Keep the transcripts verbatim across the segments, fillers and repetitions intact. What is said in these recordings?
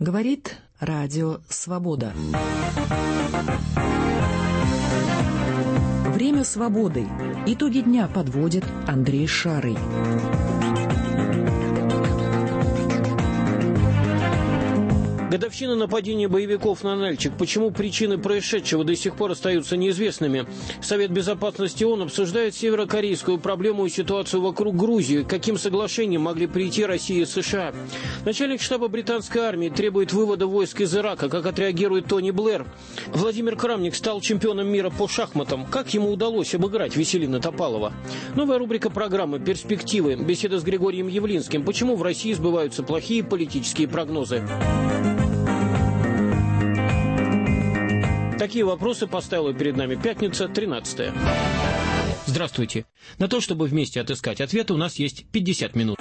Говорит Радио Свобода. Время свободы. Итоги дня подводит Андрей Шарый. Годовщина нападения боевиков на Нальчик. Почему причины происшедшего до сих пор остаются неизвестными? Совет Безопасности ООН обсуждает северокорейскую проблему и ситуацию вокруг Грузии. К каким соглашениям могли прийти Россия и США? Начальник штаба британской армии требует вывода войск из Ирака. Как отреагирует Тони Блэр? Владимир Крамник стал чемпионом мира по шахматам. Как ему удалось обыграть Веселина Топалова? Новая рубрика программы «Перспективы». Беседа с Григорием Явлинским. Почему в России сбываются плохие политические прогнозы? Такие вопросы поставила перед нами пятница, тринадцатое. Здравствуйте. На то, чтобы вместе отыскать ответы, у нас есть пятьдесят минут.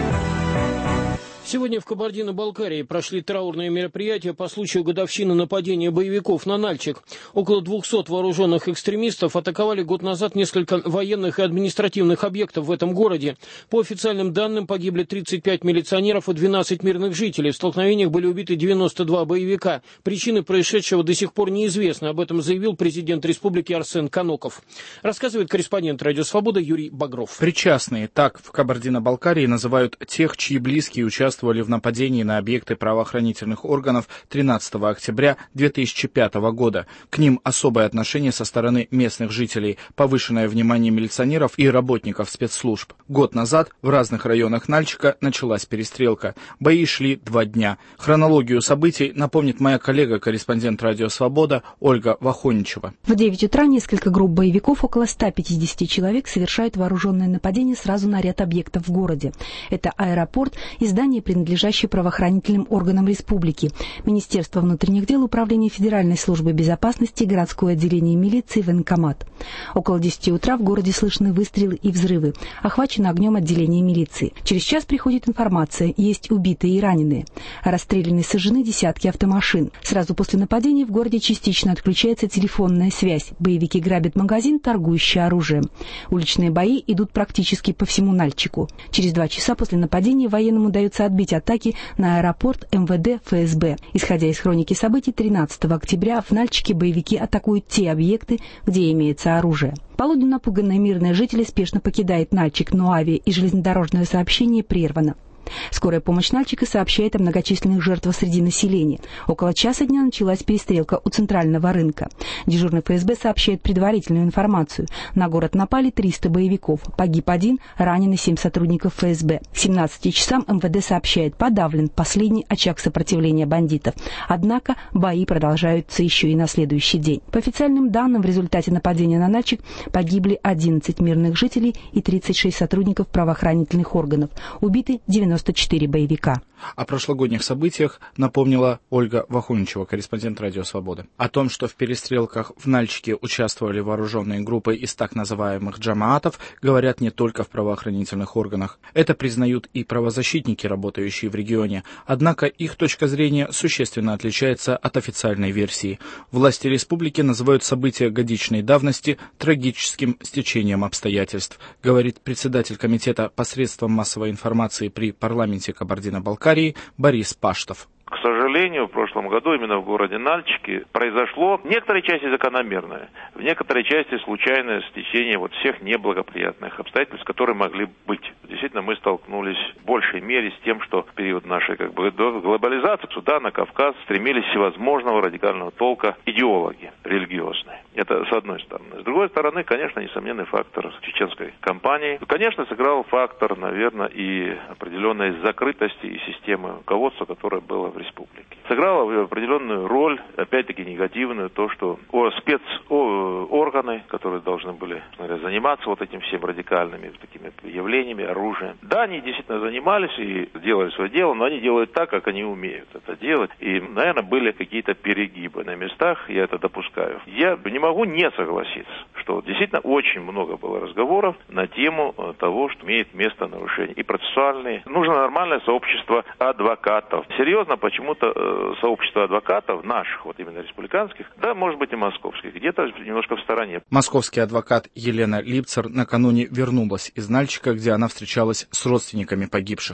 Сегодня в Кабардино-Балкарии прошли траурные мероприятия по случаю годовщины нападения боевиков на Нальчик. Около двухсот вооруженных экстремистов атаковали год назад несколько военных и административных объектов в этом городе. По официальным данным, погибли тридцать пять милиционеров и двенадцать мирных жителей. В столкновениях были убиты девяносто два боевика. Причины происшедшего до сих пор неизвестны. Об этом заявил президент республики Арсен Каноков. Рассказывает корреспондент Радио Свобода Юрий Багров. Причастные, так в Кабардино-Балкарии называют тех, чьи близкие участвовали в нападении на объекты правоохранительных органов тринадцатого октября две тысячи пятого года. К ним особое отношение со стороны местных жителей, повышенное внимание милиционеров и работников спецслужб. Год назад в разных районах Нальчика началась перестрелка. Бои шли два дня. Хронологию событий напомнит моя коллега, корреспондент Радио Свобода Ольга Вахоничева. В девять утра несколько групп боевиков, около ста пятидесяти человек, совершают вооруженное нападение сразу на ряд объектов в городе. Это аэропорт и здание, принадлежащие правоохранительным органам республики, Министерство внутренних дел, Управление Федеральной службы безопасности, городское отделение милиции, военкомат. Около десяти утра в городе слышны выстрелы и взрывы. Охвачено огнем отделение милиции. Через час приходит информация, есть убитые и раненые. Расстреляны и сожжены десятки автомашин. Сразу после нападения в городе частично отключается телефонная связь. Боевики грабят магазин, торгующий оружием. Уличные бои идут практически по всему Нальчику. Через два часа после нападения военным удается отбить атаки на аэропорт, эм вэ дэ, эф эс бэ. Исходя из хроники событий, тринадцатого октября в Нальчике боевики атакуют те объекты, где имеется оружие. К полудню напуганные мирные жители спешно покидают Нальчик, но авиа и железнодорожное сообщение прервано. Скорая помощь Нальчика сообщает о многочисленных жертвах среди населения. Около часа дня началась перестрелка у центрального рынка. Дежурный эф эс бэ сообщает предварительную информацию. На город напали триста боевиков. Погиб один, ранены семь сотрудников эф эс бэ. К семнадцати часам эм вэ дэ сообщает, подавлен последний очаг сопротивления бандитов. Однако бои продолжаются еще и на следующий день. По официальным данным, в результате нападения на Нальчик погибли одиннадцать мирных жителей и тридцать шесть сотрудников правоохранительных органов. Убиты девяносто четыре боевика. О прошлогодних событиях напомнила Ольга Вахуничева, корреспондент Радио Свобода. О том, что в перестрелках в Нальчике участвовали вооруженные группы из так называемых джамаатов, говорят не только в правоохранительных органах. Это признают и правозащитники, работающие в регионе. Однако их точка зрения существенно отличается от официальной версии. Власти республики называют события годичной давности трагическим стечением обстоятельств, говорит председатель комитета посредством массовой информации при парламенте Кабардино-Балкарии Борис Паштов. К сожалению, в прошлом году именно в городе Нальчике произошло в некоторой части закономерное, в некоторой части случайное стечение вот всех неблагоприятных обстоятельств, которые могли быть. Действительно, мы столкнулись в большей мере с тем, что в период нашей как бы глобализации сюда, на Кавказ, стремились всевозможного радикального толка идеологи религиозные. Это с одной стороны. С другой стороны, конечно, несомненный фактор чеченской кампании. Конечно, сыграл фактор, наверное, и определенной закрытости и системы руководства, которая была в республике. Сыграла определенную роль, опять-таки негативную, то, что спецорганы, которые должны были, наверное, заниматься вот этим всем радикальными такими явлениями, оружием. Да, они действительно занимались и делали свое дело, но они делают так, как они умеют это делать. И, наверное, были какие-то перегибы на местах, я это допускаю. Я не могу не согласиться, что действительно очень много было разговоров на тему того, что имеет место нарушения и процессуальные. Нужно нормальное сообщество адвокатов. Серьезно, почему-то э, сообщество адвокатов, наших, вот именно республиканских, да, может быть и московских, где-то немножко в стороне. Московский адвокат Елена Липцер накануне вернулась из Нальчика, где она встречалась с родственниками погибших.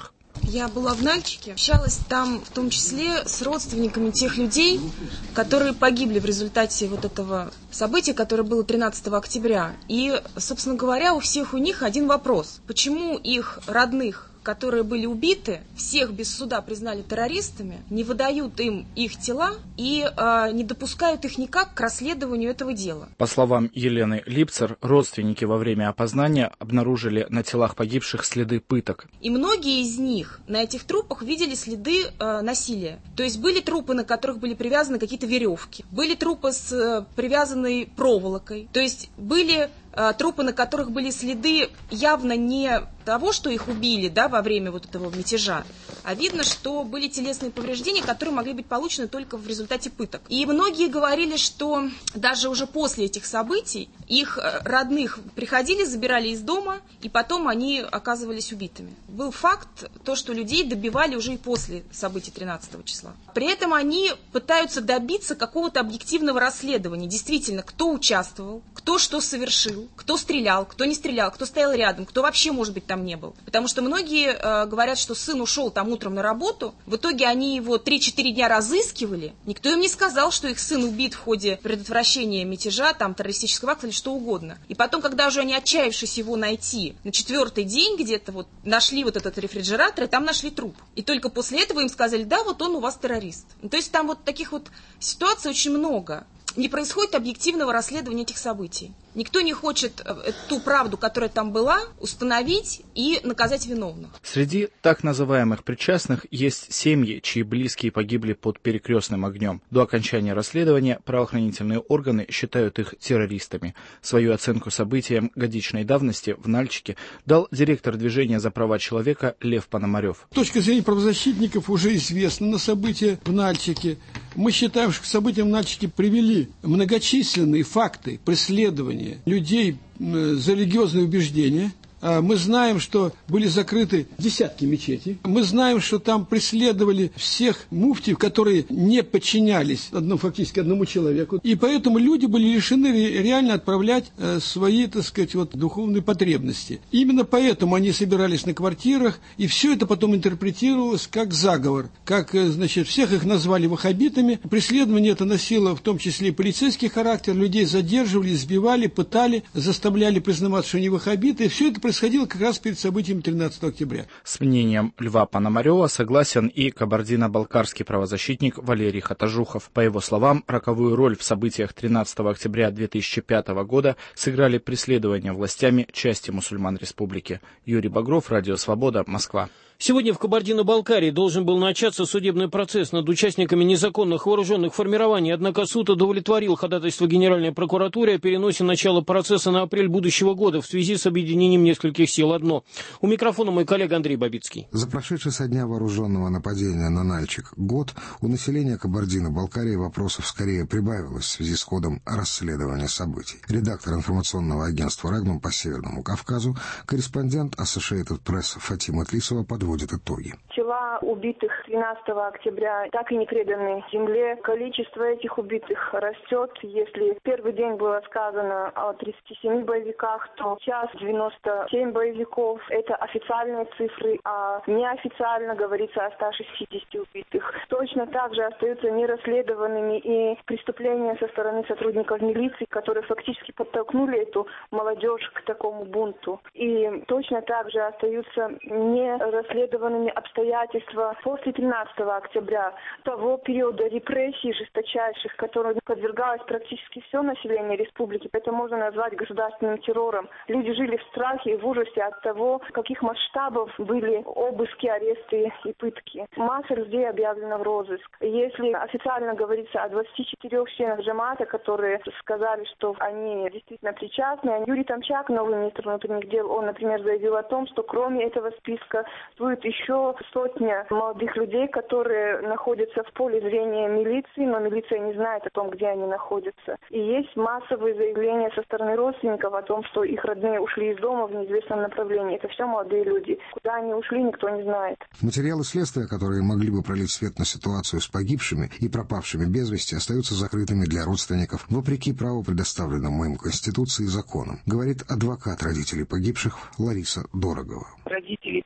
Я была в Нальчике, общалась там в том числе с родственниками тех людей, которые погибли в результате вот этого события, которое было тринадцатого октября. И, собственно говоря, у всех у них один вопрос. Почему их родных, которые были убиты, всех без суда признали террористами, не выдают им их тела и э, не допускают их никак к расследованию этого дела. По словам Елены Липцер, родственники во время опознания обнаружили на телах погибших следы пыток. И многие из них на этих трупах видели следы э, насилия. То есть были трупы, на которых были привязаны какие-то веревки, были трупы с э, привязанной проволокой, то есть были э, трупы, на которых были следы явно не того, что их убили, да, во время вот этого мятежа, а видно, что были телесные повреждения, которые могли быть получены только в результате пыток. И многие говорили, что даже уже после этих событий их родных приходили, забирали из дома, и потом они оказывались убитыми. Был факт, то, что людей добивали уже и после событий тринадцатого числа. При этом они пытаются добиться какого-то объективного расследования. Действительно, кто участвовал, кто что совершил, кто стрелял, кто не стрелял, кто стоял рядом, кто вообще, может быть, там не был. Потому что многие э, говорят, что сын ушел там утром на работу, в итоге они его три-четыре дня разыскивали, никто им не сказал, что их сын убит в ходе предотвращения мятежа, там, террористического акта или что угодно. И потом, когда уже они, отчаявшись его найти, на четвертый день где-то вот нашли вот этот рефрижератор, и там нашли труп. И только после этого им сказали, да, вот он у вас террорист. То есть там вот таких вот ситуаций очень много. Не происходит объективного расследования этих событий. Никто не хочет ту правду, которая там была, установить и наказать виновных. Среди так называемых причастных есть семьи, чьи близкие погибли под перекрестным огнем. До окончания расследования правоохранительные органы считают их террористами. Свою оценку событиям годичной давности в Нальчике дал директор движения за права человека Лев Пономарев. С точки зрения правозащитников уже известно на события в Нальчике. Мы считаем, что к событиям в Нальчике привели многочисленные факты преследования людей за религиозные убеждения. Мы знаем, что были закрыты десятки мечетей. Мы знаем, что там преследовали всех муфтиев, которые не подчинялись одному, фактически одному человеку. И поэтому люди были лишены реально отправлять свои, так сказать, вот, духовные потребности. Именно поэтому они собирались на квартирах, и все это потом интерпретировалось как заговор. Как, значит, всех их назвали ваххабитами. Преследование это носило в том числе и полицейский характер. Людей задерживали, избивали, пытали, заставляли признаваться, что они ваххабиты. И все это происходило как раз перед событием тринадцатого октября. С мнением Льва Пономарева согласен и кабардино-балкарский правозащитник Валерий Хатажухов. По его словам, роковую роль в событиях тринадцатого октября две тысячи пятого года сыграли преследования властями части мусульман республики. Юрий Багров, Радио Свобода, Москва. Сегодня в Кабардино-Балкарии должен был начаться судебный процесс над участниками незаконных вооруженных формирований, однако суд удовлетворил ходатайство Генеральной прокуратуры о переносе начала процесса на апрель будущего года в связи с объединением нескольких сил одно. У микрофона мой коллега Андрей Бабицкий. За прошедший со дня вооруженного нападения на Нальчик год у населения Кабардино-Балкарии вопросов скорее прибавилось в связи с ходом расследования событий. Редактор информационного агентства «Регнум» по Северному Кавказу, корреспондент Associated Press Фатима Тлисова подводит итоги. Тела убитых тринадцатого октября так и не преданы земле. Количество этих убитых растет. Если в первый день было сказано о тридцати семи боевиках, то сейчас девяносто семь боевиков. Это официальные цифры, а неофициально говорится о ста шестидесяти убитых. Точно так же остаются нерасследованными и преступления со стороны сотрудников милиции, которые фактически подтолкнули эту молодежь к такому бунту. И точно так же остаются нерасследованными обстоятельства после тринадцатого октября, того периода репрессий жесточайших, которым подвергалось практически все население республики. Это можно назвать государственным террором. Люди жили в страхе и в ужасе от того, каких масштабов были обыски, аресты и пытки. Масса людей объявлена в розыск. Если официально говорится о двадцати четырёх членах джамаата, которые сказали, что они действительно причастны, Юрий Томчак, новый министр внутренних дел, он, например, заявил о том, что кроме этого списка будет еще сотня молодых людей, которые находятся в поле зрения милиции, но милиция не знает о том, где они находятся. И есть массовые заявления со стороны родственников о том, что их родные ушли из дома в неизвестном направлении. Это все молодые люди. Куда они ушли, никто не знает. Материалы следствия, которые могли бы пролить свет на ситуацию с погибшими и пропавшими без вести, остаются закрытыми для родственников, вопреки праву, предоставленному им Конституцией и законом, говорит адвокат родителей погибших Лариса Дорогова. Родители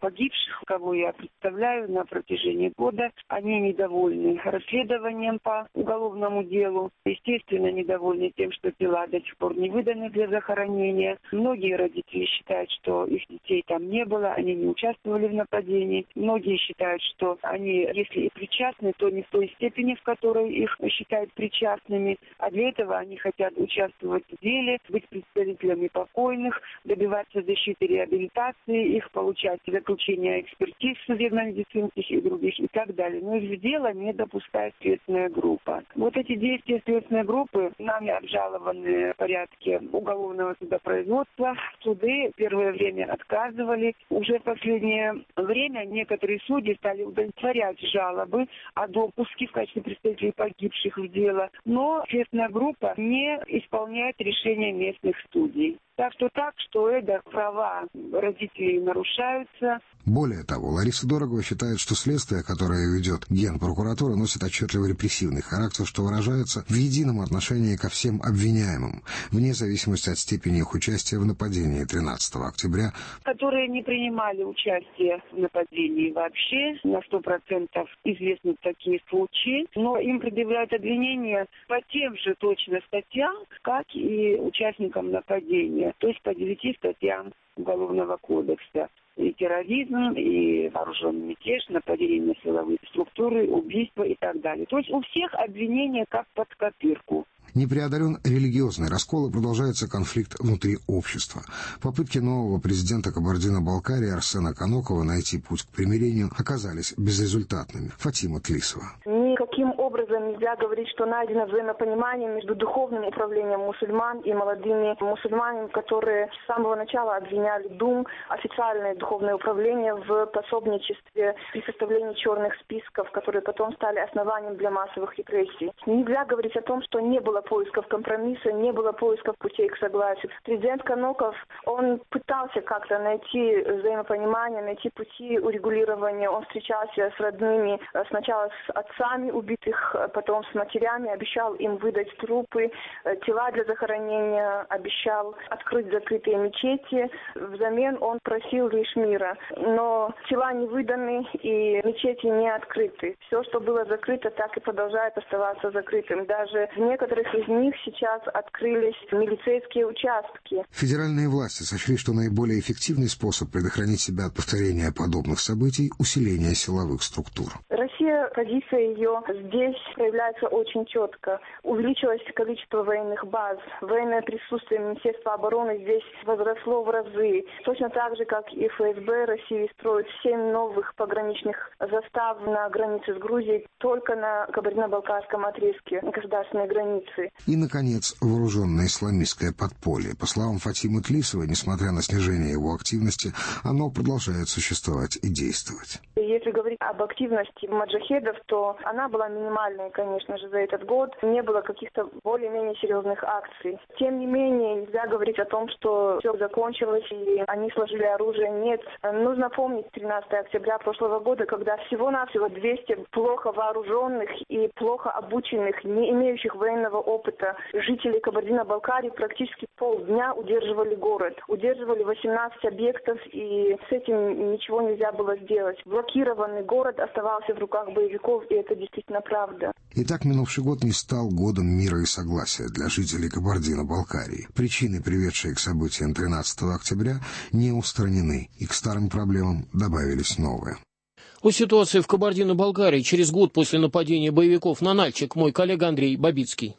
погибших, кого я представляю на протяжении года. Они недовольны расследованием по уголовному делу. Естественно, недовольны тем, что тела до сих пор не выданы для захоронения. Многие родители считают, что их детей там не было, они не участвовали в нападении. Многие считают, что они, если и причастны, то не в той степени, в которой их считают причастными. А для этого они хотят участвовать в деле, быть представителями покойных, добиваться защиты, реабилитации их, получать заключение экспертиз судебно-медицинских и других и так далее. Но их дело не допускает следственная группа. Вот эти действия следственной группы нами обжалованы в порядке уголовного судопроизводства. Суды первое время отказывали. Уже в последнее время некоторые судьи стали удовлетворять жалобы о допуске в качестве представителей погибших в дело. Но следственная группа не исполняет решения местных судей. Так что так, что это права родителей нарушаются. Более того, Лариса Дорогова считает, что следствие, которое ведет Генпрокуратура, носит отчетливо репрессивный характер, что выражается в едином отношении ко всем обвиняемым, вне зависимости от степени их участия в нападении тринадцатого октября. Которые не принимали участие в нападении вообще, на сто процентов известны такие случаи, но им предъявляют обвинения по тем же точно статьям, как и участникам нападения. То есть по девяти статьям Уголовного кодекса. И терроризм, и вооруженный мятеж, нападение на силовые структуры, убийство и так далее. То есть у всех обвинения как под копирку. Не преодолен религиозный раскол и продолжается конфликт внутри общества. Попытки нового президента Кабардино-Балкарии Арсена Канокова найти путь к примирению оказались безрезультатными. Фатима Тлисова. Никаким образом нельзя говорить, что найдено взаимопонимание между духовным управлением мусульман и молодыми мусульманами, которые с самого начала обвиняли ДУМ, официальное духовное управление, в пособничестве при составлении черных списков, которые потом стали основанием для массовых репрессий. Нельзя говорить о том, что не было поисков компромисса, не было поисков путей к согласию. Президент Каноков, он пытался как-то найти взаимопонимание, найти пути урегулирования. Он встречался с родными, сначала с отцами убитых, потом с матерями, обещал им выдать трупы, тела для захоронения, обещал открыть закрытые мечети. Взамен он просил лишь мира. Но тела не выданы и мечети не открыты. Все, что было закрыто, так и продолжает оставаться закрытым. Даже в некоторых из них сейчас открылись милицейские участки. Федеральные власти сочли, что наиболее эффективный способ предохранить себя от повторения подобных событий – усиление силовых структур. Россия, позиция ее здесь проявляется очень четко. Увеличилось количество военных баз. Военное присутствие Министерства обороны здесь возросло в разы. Точно так же, как и ФСБ России строит семь новых пограничных застав на границе с Грузией, только на Кабардино-Балкарском отрезке государственной границы. И, наконец, вооруженное исламистское подполье. По словам Фатимы Тлисовой, несмотря на снижение его активности, оно продолжает существовать и действовать. Если говорить об активности маджахедов, то она была минимальной, конечно же, за этот год. Не было каких-то более-менее серьезных акций. Тем не менее, нельзя говорить о том, что все закончилось и они сложили оружие. Нет. Нужно помнить тринадцатого октября прошлого года, когда всего-навсего двести плохо вооруженных и плохо обученных, не имеющих военного опыта жителей Кабардино-Балкарии практически полдня удерживали город. Удерживали восемнадцать объектов, и с этим ничего нельзя было сделать. Блокированный город оставался в руках боевиков, и это действительно правда. Итак, минувший год не стал годом мира и согласия для жителей Кабардино-Балкарии. Причины, приведшие к событиям тринадцатого октября, не устранены, и к старым проблемам добавились новые. О ситуации в Кабардино-Балкарии через год после нападения боевиков на Нальчик мой коллега Андрей Бабицкий.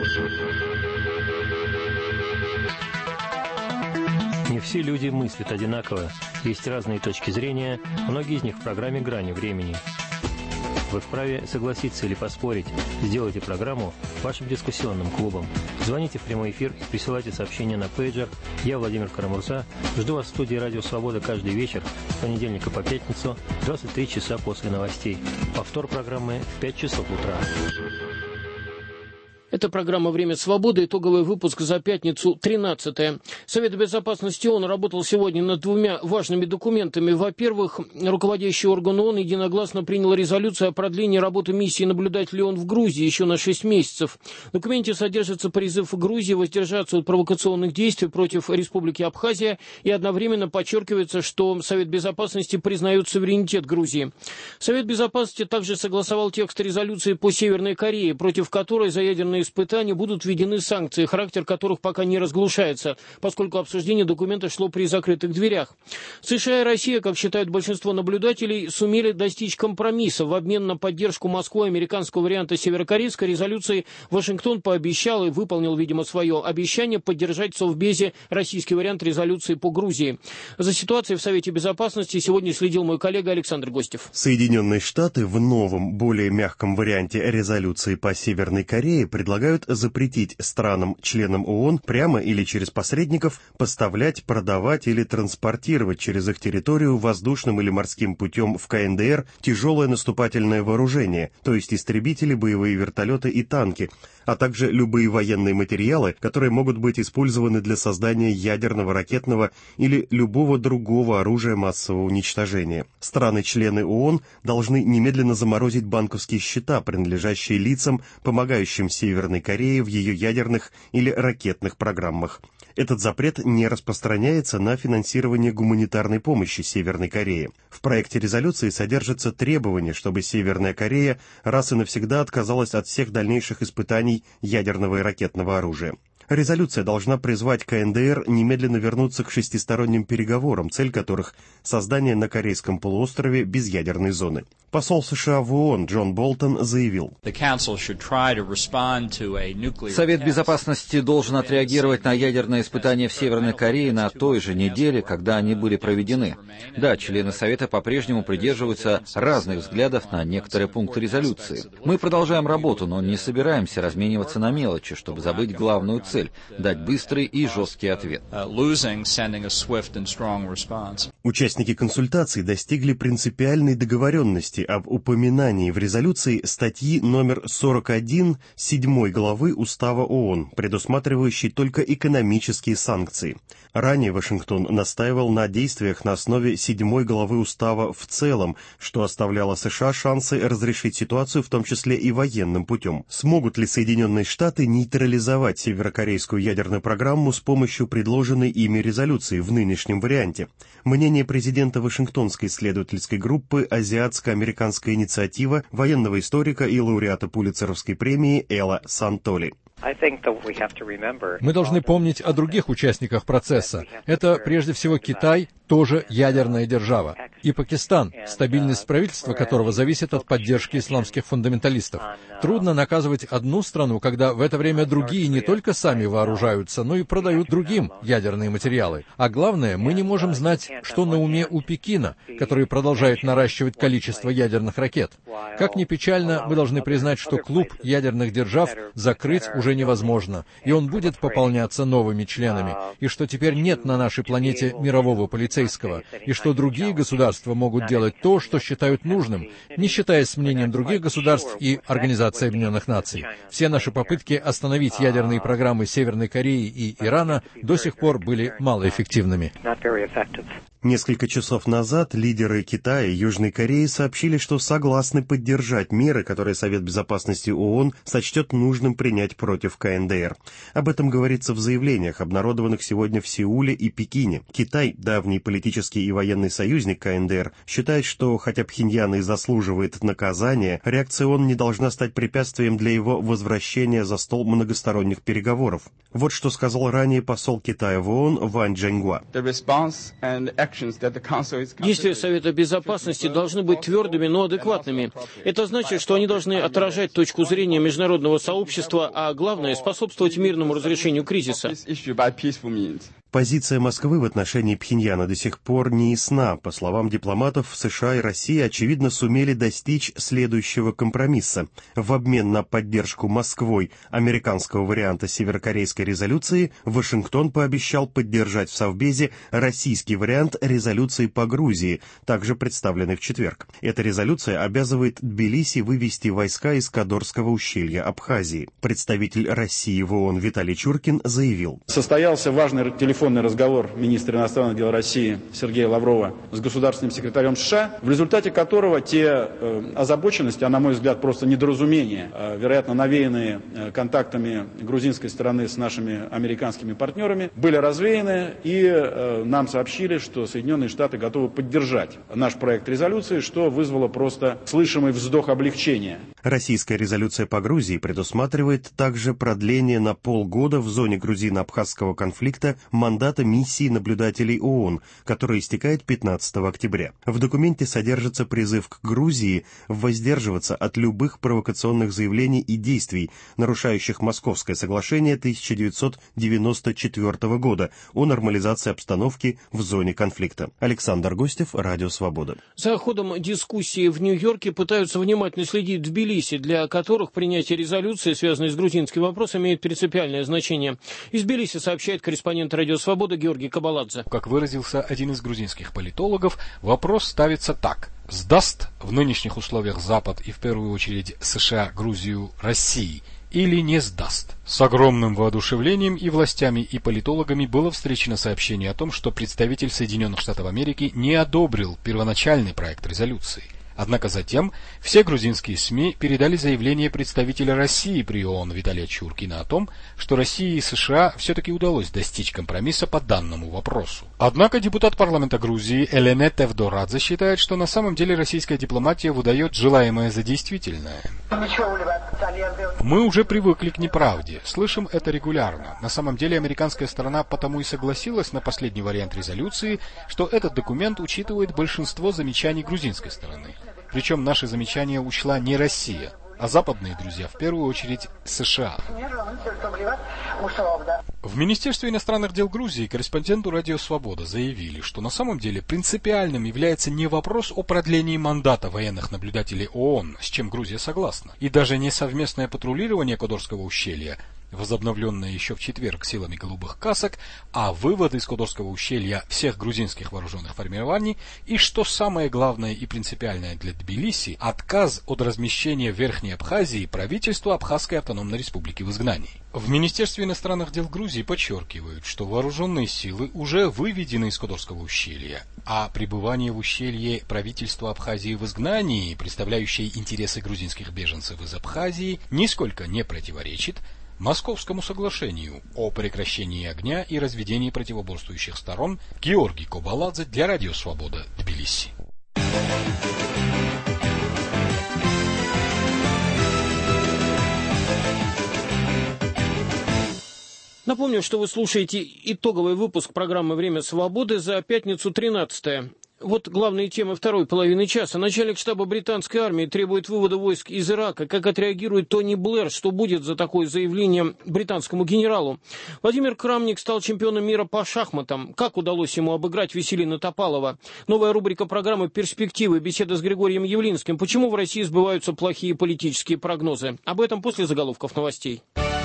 Не все люди мыслят одинаково. Есть разные точки зрения, многие из них в программе «Грани времени». Вы вправе согласиться или поспорить. Сделайте программу вашим дискуссионным клубом. Звоните в прямой эфир и присылайте сообщения на пейджер. Я, Владимир Карамурза, жду вас в студии «Радио Свобода» каждый вечер с понедельника по пятницу, двадцать три часа после новостей. Повтор программы в пять часов утра. Это программа «Время свободы», итоговый выпуск за пятницу, тринадцатое. Совет Безопасности ООН работал сегодня над двумя важными документами. Во-первых, руководящий орган ООН единогласно принял резолюцию о продлении работы миссии наблюдателей ООН в Грузии еще на шесть месяцев. В документе содержится призыв Грузии воздержаться от провокационных действий против Республики Абхазия, и одновременно подчеркивается, что Совет Безопасности признает суверенитет Грузии. Совет Безопасности также согласовал текст резолюции по Северной Корее, против которой за ядерные испытания будут введены санкции, характер которых пока не разглашается, поскольку обсуждение документа шло при закрытых дверях. США и Россия, как считают большинство наблюдателей, сумели достичь компромисса. В обмен на поддержку Москвы американского варианта северокорейской резолюции Вашингтон пообещал и выполнил, видимо, свое обещание поддержать в Совбезе российский вариант резолюции по Грузии. За ситуацией в Совете Безопасности сегодня следил мой коллега Александр Гостев. Соединенные Штаты в новом, более мягком варианте резолюции по Северной Корее предлагают запретить странам-членам ООН прямо или через посредников поставлять, продавать или транспортировать через их территорию воздушным или морским путем в КНДР тяжелое наступательное вооружение, то есть истребители, боевые вертолеты и танки, а также любые военные материалы, которые могут быть использованы для создания ядерного, ракетного или любого другого оружия массового уничтожения. Страны-члены ООН должны немедленно заморозить банковские счета, принадлежащие лицам, помогающим Северной Корее в ее ядерных или ракетных программах. Этот запрет не распространяется на финансирование гуманитарной помощи Северной Корее. В проекте резолюции содержится требование, чтобы Северная Корея раз и навсегда отказалась от всех дальнейших испытаний ядерного и ракетного оружия. Резолюция должна призвать КНДР немедленно вернуться к шестисторонним переговорам, цель которых – создание на Корейском полуострове безъядерной зоны. Посол США в ООН Джон Болтон заявил: Совет Безопасности должен отреагировать на ядерные испытания в Северной Корее на той же неделе, когда они были проведены. Да, члены Совета по-прежнему придерживаются разных взглядов на некоторые пункты резолюции. Мы продолжаем работу, но не собираемся размениваться на мелочи, чтобы забыть главную цель – дать быстрый и жесткий ответ. Участники консультаций достигли принципиальной договоренности об упоминании в резолюции статьи номер сорок один седьмой главы Устава ООН, предусматривающей только экономические санкции. Ранее Вашингтон настаивал на действиях на основе седьмой главы Устава в целом, что оставляло США шансы разрешить ситуацию, в том числе и военным путем. Смогут ли Соединенные Штаты нейтрализовать северокорейскую ядерную программу с помощью предложенной ими резолюции в нынешнем варианте? Мнение президента Вашингтонской исследовательской группы «Азиатско-американская инициатива», военного историка и лауреата Пулитцеровской премии Элла Сантоли. Мы должны помнить о других участниках процесса. Это, прежде всего, Китай, тоже ядерная держава, и Пакистан, стабильность правительства которого зависит от поддержки исламских фундаменталистов. Трудно наказывать одну страну, когда в это время другие не только сами вооружаются, но и продают другим ядерные материалы. А главное, мы не можем знать, что на уме у Пекина, который продолжает наращивать количество ядерных ракет. Как ни печально, мы должны признать, что клуб ядерных держав закрыть уже невозможно, и он будет пополняться новыми членами, и что теперь нет на нашей планете мирового полицейского, и что другие государства могут делать то, что считают нужным, не считаясь с мнением других государств и Организации Объединенных Наций. Все наши попытки остановить ядерные программы Северной Кореи и Ирана до сих пор были малоэффективными. Несколько часов назад лидеры Китая и Южной Кореи сообщили, что согласны поддержать меры, которые Совет Безопасности ООН сочтет нужным принять против КНДР. Об этом говорится в заявлениях, обнародованных сегодня в Сеуле и Пекине. Китай, давний политический и военный союзник КНДР, считает, что хотя Пхеньян и заслуживает наказания, реакция ООН не должна стать препятствием для его возвращения за стол многосторонних переговоров. Вот что сказал ранее посол Китая в ООН Вань Чжэньгуа. Действия Совета Безопасности должны быть твердыми, но адекватными. Это значит, что они должны отражать точку зрения международного сообщества, а главное — способствовать мирному разрешению кризиса. Позиция Москвы в отношении Пхеньяна до сих пор не ясна. По словам дипломатов, США и Россия, очевидно, сумели достичь следующего компромисса. В обмен на поддержку Москвой американского варианта северокорейской резолюции, Вашингтон пообещал поддержать в Совбезе российский вариант резолюции по Грузии, также представленный в четверг. Эта резолюция обязывает Тбилиси вывести войска из Кодорского ущелья Абхазии. Представитель России в ООН Виталий Чуркин заявил: состоялся важный телефонный разговор министра иностранных дел России Сергея Лаврова с государственным секретарем США, в результате которого те э, озабоченности, а на мой взгляд просто недоразумения, э, вероятно навеянные э, контактами грузинской стороны с нашими американскими партнерами, были развеяны, и э, нам сообщили, что Соединенные Штаты готовы поддержать наш проект резолюции, что вызвало просто слышимый вздох облегчения. Российская резолюция по Грузии предусматривает также продление на полгода в зоне грузино-абхазского конфликта мандата миссии наблюдателей ООН, которая истекает пятнадцатого октября. В документе содержится призыв к Грузии воздерживаться от любых провокационных заявлений и действий, нарушающих Московское соглашение тысяча девятьсот девяносто четвёртого года о нормализации обстановки в зоне конфликта. Александр Гостев, Радио Свобода. За ходом дискуссии в Нью-Йорке пытаются внимательно следить Тбилиси, для которых принятие резолюции, связанной с грузинским вопросом, имеет принципиальное значение. Из Тбилиси сообщает корреспондент Радио Свобода Георгий Кабаладзе. Как выразился один из грузинских политологов, вопрос ставится так: сдаст в нынешних условиях Запад и в первую очередь США Грузию России или не сдаст? С огромным воодушевлением и властями, и политологами было встречено сообщение о том, что представитель Соединенных Штатов Америки не одобрил первоначальный проект резолюции. Однако затем все грузинские СМИ передали заявление представителя России при ООН Виталия Чуркина о том, что России и США все-таки удалось достичь компромисса по данному вопросу. Однако депутат парламента Грузии Элене Тевдорадзе считает, что на самом деле российская дипломатия выдает желаемое за действительное. Мы уже привыкли к неправде, слышим это регулярно. На самом деле американская сторона потому и согласилась на последний вариант резолюции, что этот документ учитывает большинство замечаний грузинской стороны. Причем наши замечания учла не Россия, а западные друзья, в первую очередь США. В Министерстве иностранных дел Грузии корреспонденту Радио Свобода заявили, что на самом деле принципиальным является не вопрос о продлении мандата военных наблюдателей ООН, с чем Грузия согласна, и даже не совместное патрулирование Кодорского ущелья, возобновленное еще в четверг силами голубых касок, а вывод из Кодорского ущелья всех грузинских вооруженных формирований и, что самое главное и принципиальное для Тбилиси, отказ от размещения в Верхней Абхазии правительства Абхазской автономной республики в изгнании. В Министерстве иностранных дел Грузии подчеркивают, что вооруженные силы уже выведены из Кодорского ущелья, а пребывание в ущелье правительства Абхазии в изгнании, представляющее интересы грузинских беженцев из Абхазии, нисколько не противоречит Московскому соглашению о прекращении огня и разведении противоборствующих сторон. Георгий Кабаладзе для Радио Свобода, Тбилиси. Напомню, что вы слушаете итоговый выпуск программы «Время свободы» за пятницу тринадцатое. Вот главные темы второй половины часа. Начальник штаба британской армии требует вывода войск из Ирака. Как отреагирует Тони Блэр? Что будет за такое заявление британскому генералу? Владимир Крамник стал чемпионом мира по шахматам. Как удалось ему обыграть Веселина Топалова? Новая рубрика программы «Перспективы». Беседа с Григорием Явлинским. Почему в России сбываются плохие политические прогнозы? Об этом после заголовков новостей.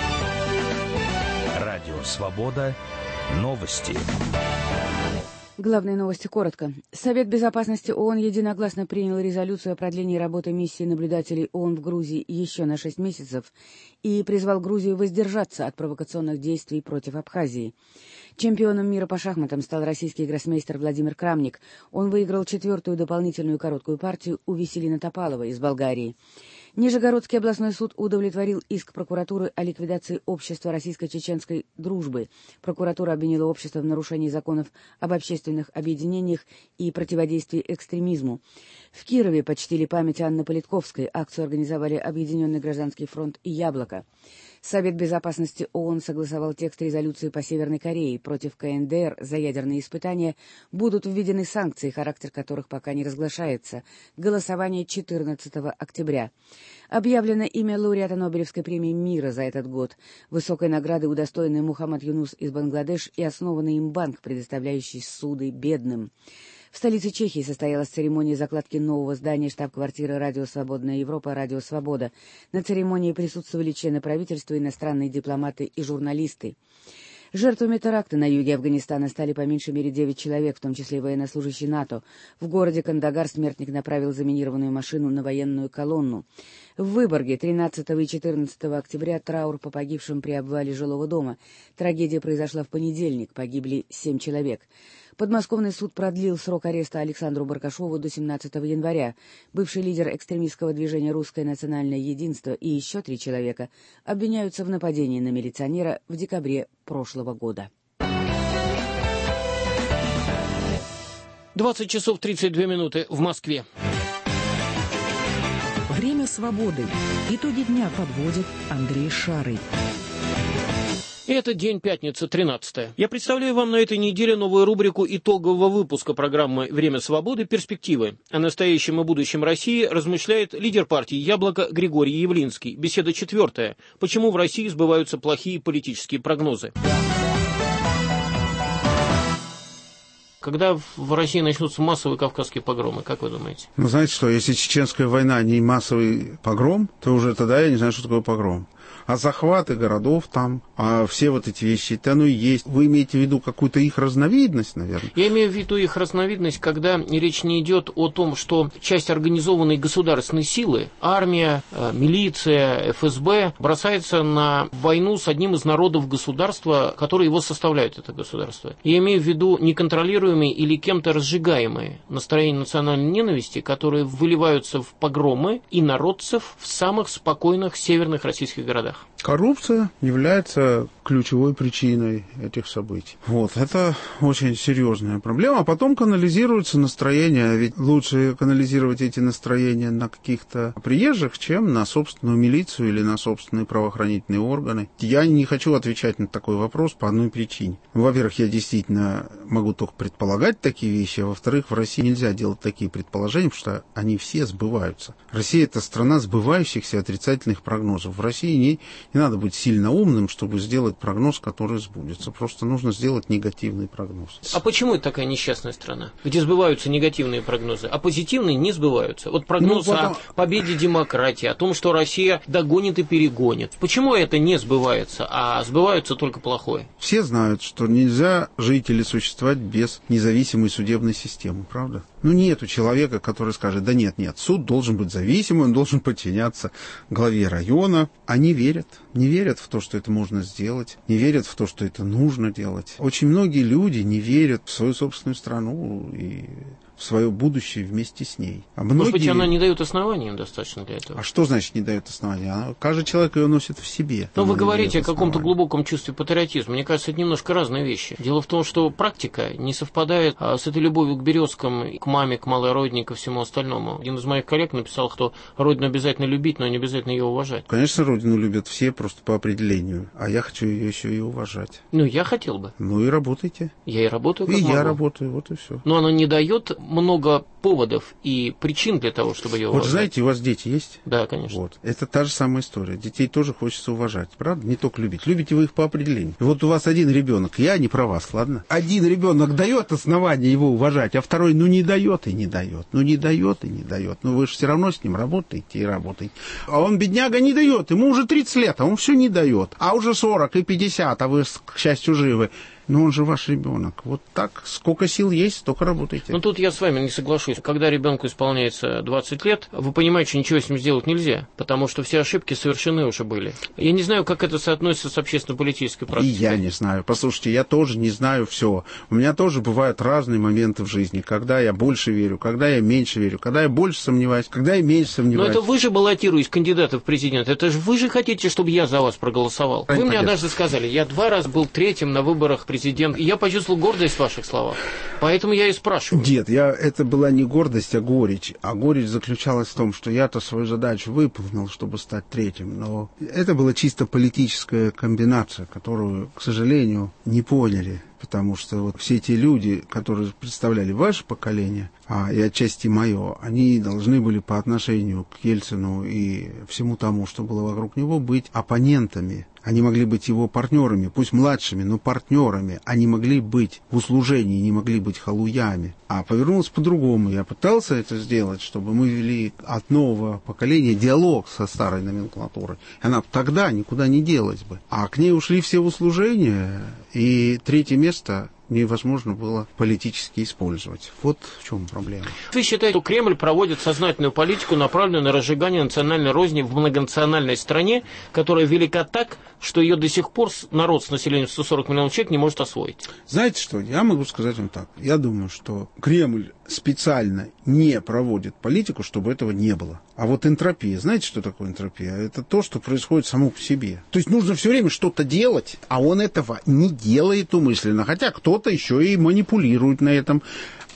Радио «Свобода». Новости. Главные новости коротко. Совет Безопасности ООН единогласно принял резолюцию о продлении работы миссии наблюдателей ООН в Грузии еще на шесть месяцев и призвал Грузию воздержаться от провокационных действий против Абхазии. Чемпионом мира по шахматам стал российский гроссмейстер Владимир Крамник. Он выиграл четвертую дополнительную короткую партию у Веселина Топалова из Болгарии. Нижегородский областной суд удовлетворил иск прокуратуры о ликвидации общества российско-чеченской дружбы. Прокуратура обвинила общество в нарушении законов об общественных объединениях и противодействии экстремизму. В Кирове почтили память Анны Политковской. Акцию организовали Объединенный гражданский фронт и «Яблоко». Совет Безопасности ООН согласовал текст резолюции по Северной Корее. Против КНДР за ядерные испытания будут введены санкции, характер которых пока не разглашается. Голосование четырнадцатого октября. Объявлено имя лауреата Нобелевской премии мира за этот год. Высокой награды удостоенный Мухаммад Юнус из Бангладеш и основанный им банк, предоставляющий суды бедным. В столице Чехии состоялась церемония закладки нового здания штаб-квартиры «Радио Свободная Европа» «Радио Свобода». На церемонии присутствовали члены правительства, иностранные дипломаты и журналисты. Жертвами теракта на юге Афганистана стали по меньшей мере девять человек, в том числе военнослужащий НАТО. В городе Кандагар смертник направил заминированную машину на военную колонну. В Выборге тринадцатого и четырнадцатого октября траур по погибшим при обвале жилого дома. Трагедия произошла в понедельник, погибли семь человек. Подмосковный суд продлил срок ареста Александру Баркашову до семнадцатого января. Бывший лидер экстремистского движения «Русское национальное единство» и еще три человека обвиняются в нападении на милиционера в декабре прошлого года. двадцать часов тридцать две минуты в Москве. Время свободы. Итоги дня подводит Андрей Шарый. Это день пятница, тринадцатое. Я представляю вам на этой неделе новую рубрику итогового выпуска программы «Время свободы. Перспективы». О настоящем и будущем России размышляет лидер партии «Яблоко» Григорий Явлинский. Беседа четвертая. Почему в России сбываются плохие политические прогнозы? Когда в России начнутся массовые кавказские погромы, как вы думаете? Ну, знаете что, если чеченская война не массовый погром, то уже тогда я не знаю, что такое погром. А захваты городов там, а все вот эти вещи, это оно и есть. Вы имеете в виду какую-то их разновидность, наверное? Я имею в виду их разновидность, когда речь не идет о том, что часть организованной государственной силы, армия, милиция, эф эс бэ, бросается на войну с одним из народов государства, которые его составляют, это государство. Я имею в виду неконтролируемые или кем-то разжигаемые настроения национальной ненависти, которые выливаются в погромы и народцев в самых спокойных северных российских городах. Коррупция является ключевой причиной этих событий. Вот, это очень серьезная проблема. А потом канализируется настроение. Ведь лучше канализировать эти настроения на каких-то приезжих, чем на собственную милицию или на собственные правоохранительные органы. Я не хочу отвечать на такой вопрос по одной причине. Во-первых, я действительно могу только предполагать такие вещи, а во-вторых, в России нельзя делать такие предположения, потому что они все сбываются. Россия – это страна сбывающихся отрицательных прогнозов. В России не Не надо быть сильно умным, чтобы сделать прогноз, который сбудется. Просто нужно сделать негативный прогноз. А почему это такая несчастная страна, где сбываются негативные прогнозы, а позитивные не сбываются? Вот прогноз ну, потом... о победе демократии, о том, что Россия догонит и перегонит. Почему это не сбывается, а сбывается только плохое? Все знают, что нельзя жить или существовать без независимой судебной системы, правда? Ну, нету человека, который скажет, да нет, нет, суд должен быть зависимым, он должен подчиняться главе района. Они верят, не верят в то, что это можно сделать, не верят в то, что это нужно делать. Очень многие люди не верят в свою собственную страну и в свое будущее вместе с ней. А многие... Может быть, она не дает оснований им достаточно для этого? А что значит не дает оснований? Она... Каждый человек ее носит в себе. Но вы говорите о каком-то глубоком чувстве патриотизма. Мне кажется, это немножко разные вещи. Дело в том, что практика не совпадает с этой любовью к березкам, к маме, к малой родине, ко всему остальному. Один из моих коллег написал, что родину обязательно любить, но не обязательно ее уважать. Конечно, родину любят все просто по определению. А я хочу ее еще и уважать. Ну, я хотел бы. Ну и работайте. Я и работаю, как И могу. я работаю, вот и все. Но она не дает много поводов и причин для того, чтобы ее уважать. Вот знаете, у вас дети есть? Да, конечно. Вот. Это та же самая история. Детей тоже хочется уважать, правда? Не только любить. Любите вы их по определению. И вот у вас один ребенок, я не про вас, ладно? Один ребенок дает основание его уважать, а второй, ну, не дает и не дает. Ну, не дает и не дает. Ну, вы же все равно с ним работаете и работаете. А он, бедняга, не дает. Ему уже тридцать лет, а он все не дает. А уже сорок и пятьдесят, а вы, к счастью, живы. Но он же ваш ребенок. Вот так, сколько сил есть, столько работайте. Ну, тут я с вами не соглашусь. Когда ребенку исполняется двадцать лет, вы понимаете, что ничего с ним сделать нельзя, потому что все ошибки совершены уже были. Я не знаю, как это соотносится с общественно-политической практикой. И я не знаю. Послушайте, я тоже не знаю все. У меня тоже бывают разные моменты в жизни, когда я больше верю, когда я меньше верю, когда я больше сомневаюсь, когда я меньше сомневаюсь. Но это вы же баллотируетесь кандидаты в президенты. Это же вы же хотите, чтобы я за вас проголосовал. Вы мне однажды сказали, я два раза был третьим на выборах президент. И я почувствовал гордость в ваших словах. Поэтому я и спрашиваю. Нет, я, это была не гордость, а горечь. А горечь заключалась в том, что я-то свою задачу выполнил, чтобы стать третьим. Но это была чисто политическая комбинация, которую, к сожалению, не поняли. Потому что вот все те люди, которые представляли ваше поколение, а и отчасти мое, они должны были по отношению к Ельцину и всему тому, что было вокруг него, быть оппонентами. Они могли быть его партнерами, пусть младшими, но партнерами. Они могли быть в услужении, не могли быть халуями. А повернулось по-другому. Я пытался это сделать, чтобы мы вели от нового поколения диалог со старой номенклатурой. Она тогда никуда не делась бы. А к ней ушли все в услужение, и третье место невозможно было политически использовать. Вот в чем проблема. Вы считаете, что Кремль проводит сознательную политику, направленную на разжигание национальной розни в многонациональной стране, которая велика так, что ее до сих пор народ с населением сто сорок миллионов человек не может освоить? Знаете что, я могу сказать вам так. Я думаю, что Кремль специально не проводит политику, чтобы этого не было. А вот энтропия, знаете, что такое энтропия? Это то, что происходит само по себе. То есть нужно все время что-то делать, а он этого не делает умышленно. Хотя кто-то еще и манипулирует на этом.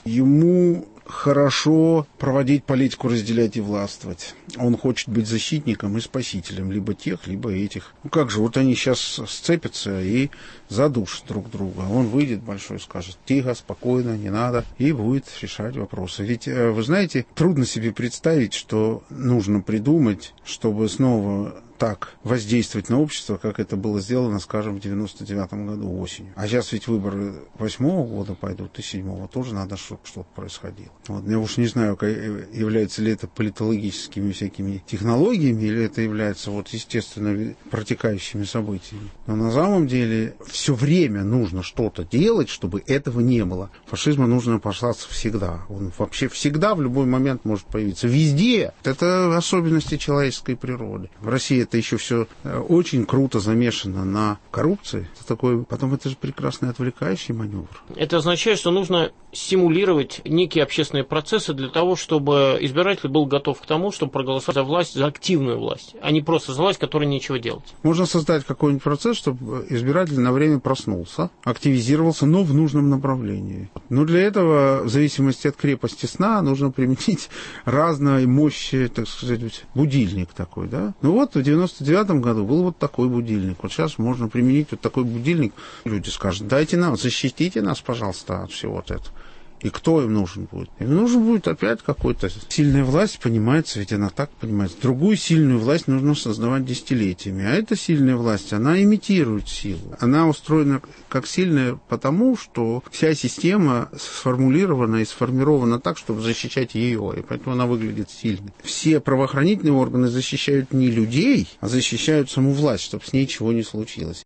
Ему хорошо проводить политику, разделять и властвовать. Он хочет быть защитником и спасителем либо тех, либо этих. Ну как же, вот они сейчас сцепятся и задушат друг друга. Он выйдет большой, скажет: тихо, спокойно, не надо, и будет решать вопросы. Ведь, вы знаете, трудно себе представить, что нужно придумать, чтобы снова так воздействовать на общество, как это было сделано, скажем, в девяносто девятом году осенью. А сейчас ведь выборы восьмого года пойдут, и седьмого тоже надо, чтобы что-то происходило. Вот. Я уж не знаю, является ли это политологическими всякими технологиями, или это является вот естественно протекающими событиями. Но на самом деле все время нужно что-то делать, чтобы этого не было. Фашизма нужно опасаться всегда. Он вообще всегда в любой момент может появиться. Везде. Это особенности человеческой природы. В России это еще все очень круто замешано на коррупции. Это такой, потом это же прекрасный отвлекающий маневр. Это означает, что нужно стимулировать некие общественные процессы для того, чтобы избиратель был готов к тому, чтобы проголосовать за власть, за активную власть, а не просто за власть, которая нечего делать. Можно создать какой-нибудь процесс, чтобы избиратель на время проснулся, активизировался, но в нужном направлении. Но для этого, в зависимости от крепости сна, нужно применить разной мощи, так сказать, будильник такой, да? Ну вот в девяносто девятом году был вот такой будильник. Вот сейчас можно применить вот такой будильник. Люди скажут: дайте нам, защитите нас, пожалуйста, от всего вот этого. И кто им нужен будет? Им нужен будет опять какой-то... Сильная власть, понимается, ведь она так понимается. Другую сильную власть нужно создавать десятилетиями. А эта сильная власть, она имитирует силу. Она устроена как сильная потому, что вся система сформулирована и сформирована так, чтобы защищать ее. И поэтому она выглядит сильной. Все правоохранительные органы защищают не людей, а защищают саму власть, чтобы с ней чего не случилось.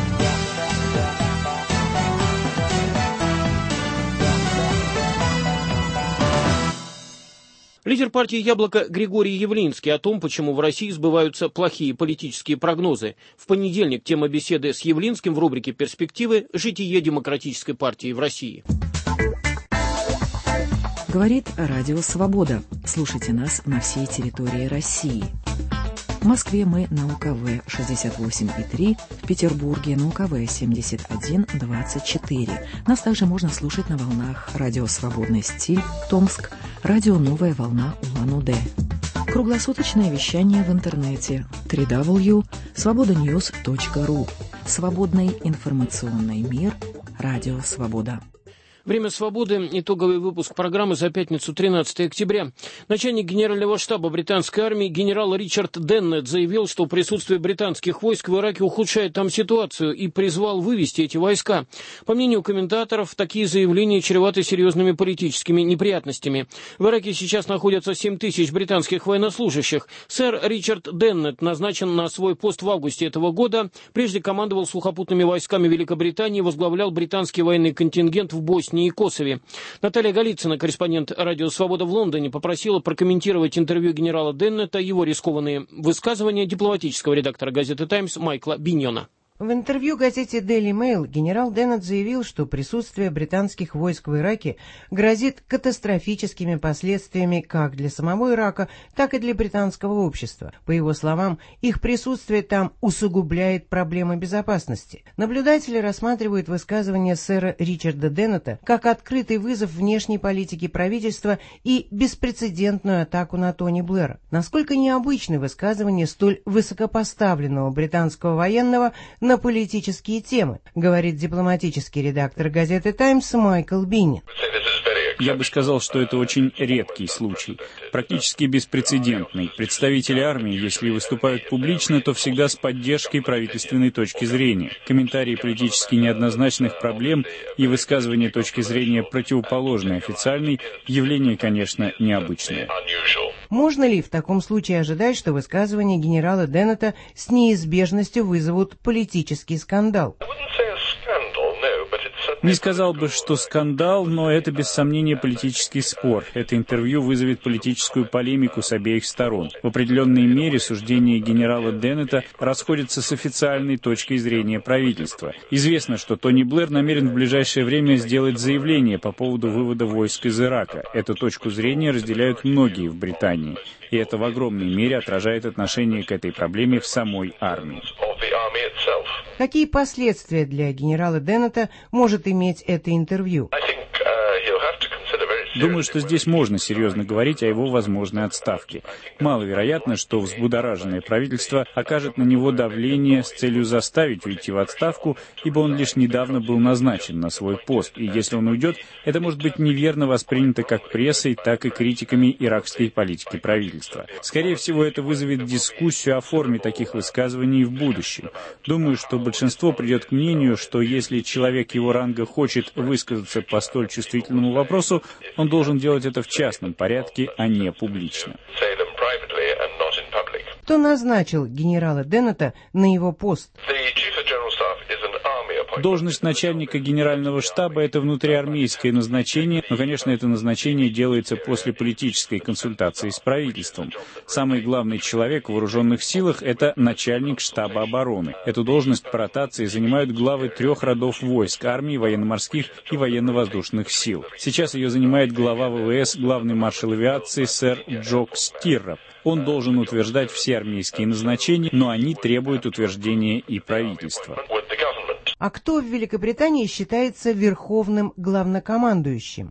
Лидер партии «Яблоко» Григорий Явлинский о том, почему в России сбываются плохие политические прогнозы. В понедельник тема беседы с Явлинским в рубрике «Перспективы. Житие демократической партии в России». Говорит Радио Свобода. Слушайте нас на всей территории России. В Москве мы на УКВ шестьдесят восемь и три, в Петербурге на УКВ семьдесят один двадцать четыре. Нас также можно слушать на волнах Радио Свободный стиль, Томск, Радио Новая волна Улан-Удэ. Круглосуточное вещание в интернете дабл ю дабл ю дабл ю точка свобода ньюс точка ру. Свободный информационный мир. Радио Свобода. Время свободы. Итоговый выпуск программы за пятницу, тринадцатое октября. Начальник генерального штаба британской армии генерал Ричард Деннет заявил, что присутствие британских войск в Ираке ухудшает там ситуацию, и призвал вывести эти войска. По мнению комментаторов, такие заявления чреваты серьезными политическими неприятностями. В Ираке сейчас находятся семь тысяч британских военнослужащих. Сэр Ричард Деннет назначен на свой пост в августе этого года. Прежде командовал сухопутными войсками Великобритании, возглавлял британский военный контингент в Боснии и Косове. Наталья Голицына, корреспондент Радио Свобода в Лондоне, попросила прокомментировать интервью генерала Деннета, его рискованные высказывания дипломатического редактора газеты «Таймс» Майкла Биньона. В интервью газете Daily Mail генерал Деннет заявил, что присутствие британских войск в Ираке грозит катастрофическими последствиями как для самого Ирака, так и для британского общества. По его словам, их присутствие там усугубляет проблемы безопасности. Наблюдатели рассматривают высказывание сэра Ричарда Деннета как открытый вызов внешней политике правительства и беспрецедентную атаку на Тони Блэра. Насколько необычны высказывания столь высокопоставленного британского военного на политические темы, говорит дипломатический редактор газеты «Таймс» Майкл Биннин. Я бы сказал, что это очень редкий случай, практически беспрецедентный. Представители армии, если выступают публично, то всегда с поддержкой правительственной точки зрения. Комментарии политически неоднозначных проблем и высказывания точки зрения противоположной официальной явление, конечно, необычное. Можно ли в таком случае ожидать, что высказывания генерала Деннета с неизбежностью вызовут политический скандал? Не сказал бы, что скандал, но это без сомнения политический спор. Это интервью вызовет политическую полемику с обеих сторон. В определенной мере суждения генерала Деннета расходятся с официальной точкой зрения правительства. Известно, что Тони Блэр намерен в ближайшее время сделать заявление по поводу вывода войск из Ирака. Эту точку зрения разделяют многие в Британии. И это в огромной мере отражает отношение к этой проблеме в самой армии. Какие последствия для генерала Деннета может иметь это интервью? Думаю, что здесь можно серьезно говорить о его возможной отставке. Маловероятно, что взбудораженное правительство окажет на него давление с целью заставить уйти в отставку, ибо он лишь недавно был назначен на свой пост, и если он уйдет, это может быть неверно воспринято как прессой, так и критиками иракской политики правительства. Скорее всего, это вызовет дискуссию о форме таких высказываний в будущем. Думаю, что большинство придет к мнению, что если человек его ранга хочет высказаться по столь чувствительному вопросу, он должен делать это в частном порядке, а не публично. Кто назначил генерала Деннета на его пост? Должность начальника генерального штаба – это внутриармейское назначение, но, конечно, это назначение делается после политической консультации с правительством. Самый главный человек в вооруженных силах – это начальник штаба обороны. Эту должность по ротации занимают главы трех родов войск – армии, военно-морских и военно-воздушных сил. Сейчас ее занимает глава ВВС, главный маршал авиации сэр Джок Стирроп. Он должен утверждать все армейские назначения, но они требуют утверждения и правительства. А кто в Великобритании считается верховным главнокомандующим?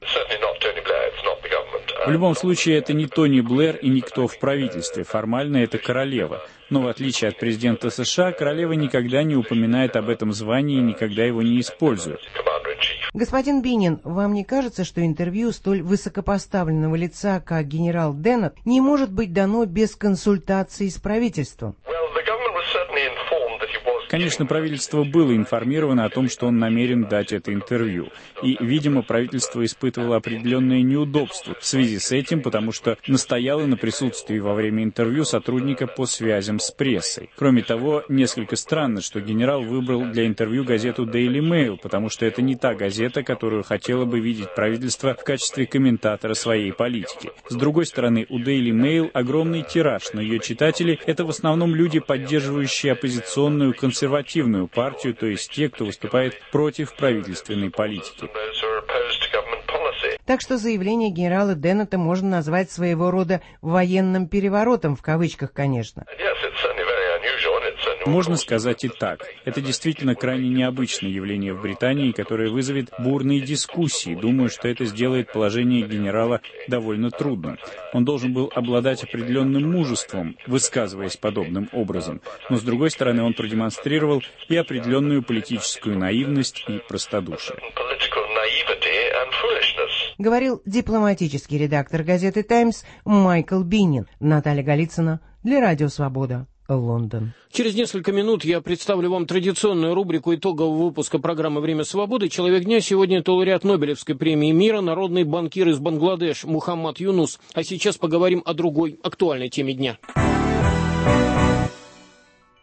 В любом случае, это не Тони Блэр и никто в правительстве. Формально это королева. Но в отличие от президента США, королева никогда не упоминает об этом звании и никогда его не использует. Господин Биннин, вам не кажется, что интервью столь высокопоставленного лица, как генерал Деннет, не может быть дано без консультации с правительством? Конечно, правительство было информировано о том, что он намерен дать это интервью. И, видимо, правительство испытывало определенное неудобство в связи с этим, потому что настояло на присутствии во время интервью сотрудника по связям с прессой. Кроме того, несколько странно, что генерал выбрал для интервью газету Daily Mail, потому что это не та газета, которую хотело бы видеть правительство в качестве комментатора своей политики. С другой стороны, у Daily Mail огромный тираж, но ее читатели — это в основном люди, поддерживающие оппозиционную консервативную консервативную партию, то есть те, кто выступает против правительственной политики. Так что заявление генерала Деннета можно назвать своего рода «военным переворотом», в кавычках, конечно. Можно сказать и так. Это действительно крайне необычное явление в Британии, которое вызовет бурные дискуссии. Думаю, что это сделает положение генерала довольно трудным. Он должен был обладать определенным мужеством, высказываясь подобным образом. Но, с другой стороны, он продемонстрировал и определенную политическую наивность и простодушие. Говорил дипломатический редактор газеты «Таймс» Майкл Биннин. Наталья Голицына для Радио Свобода. Лондон. Через несколько минут я представлю вам традиционную рубрику итогового выпуска программы «Время свободы». Человек дня сегодня это лауреат Нобелевской премии мира, народный банкир из Бангладеш Мухаммад Юнус. А сейчас поговорим о другой актуальной теме дня.